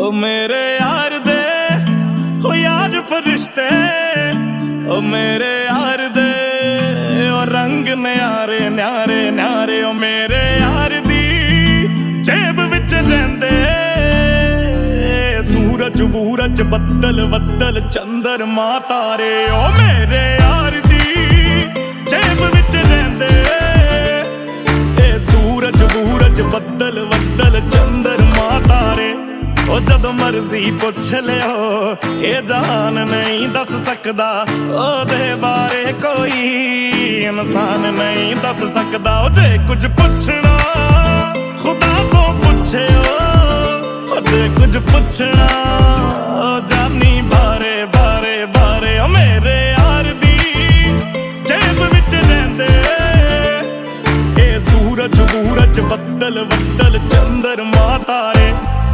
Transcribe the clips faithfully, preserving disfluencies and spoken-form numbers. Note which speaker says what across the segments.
Speaker 1: ओ मेरे यार दे ओ यार फरिश्ते, ओ मेरे यार दे ओ रंग न्यारे न्यारे न्यारे, ओ मेरे यार दी जेब विच रहिंदे सूरज वूरज बदल बदल चंद्रमा तारे। ओ मेरे यार दी जेब विच रहिंदे सूरज वूरज बदल बदल चंद्रमा तारे। ओ जद मर्जी पुछ लियो ये जान नहीं दस सकदा, ओदे बारे कोई इंसान नहीं दस सकदा। ओ जे कुछ पुछना खुदा तो पुछियो, जे कुछ पुछना जानी बारे बारे बारे। ओ मेरे यार दी जेब विच रहिंदे सूरज वूरज बदल बदल चंद्रमा तारे।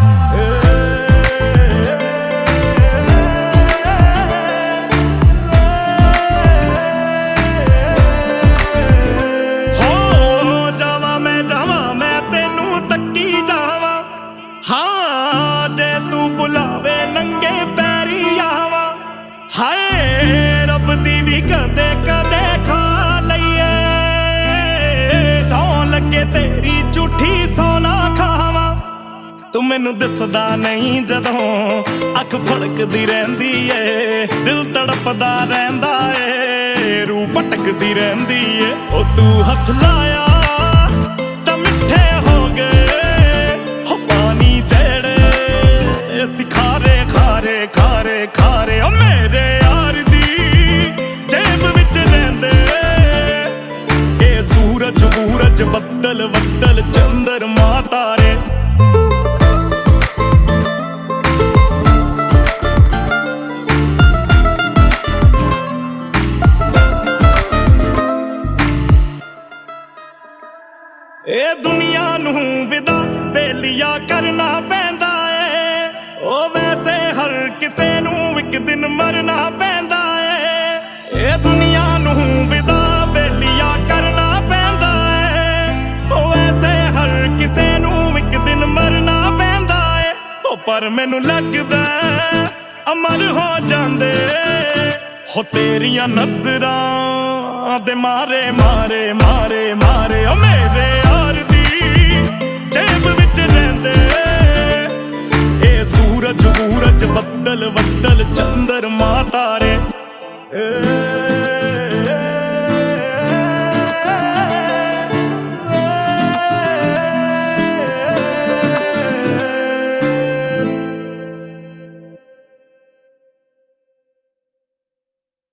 Speaker 1: हो जावा मैं जावा मैं तेनू तक्की जावा, हाँ जे तू बुलावे नंगे पैरी आवा। हाय रब दी भी कदे कदे खा लईए, सौ लगे तेरी झूठी सोना खावा। तू मैनू दिसदा नहीं जदों अख फड़कदी रहिंदी ए, दिल तड़पदा रहिंदा ए, रूह भटकदी रहिंदी ए। ओ तू हथ लाया तां मिठे हो गए हो पानी जेड़े सिखारे खारे खारे खारे। ओ मेरे यार दी जेब विच रहिंदे सूरज वूरज बदल बदल चंद्रमा तारे। ए दुनिया नू विदा बेलिया करना पैंदा है, ओ वैसे हर किसे नू इक दिन मरना पैंदा है। ए दुनिया नू विदा बेलिया करना पैंदा है, ओ वैसे हर किसे नू इक दिन मरना पैंदा है। ओ पर मैनू लगदा अमर हो जांदे हो तेरियां नजरां दे मारे मारे मारे मारे। ओ मेरे यार दी जेब विच रहिंदे सूरज वूरज बदल बदल चंद्रमा तारे।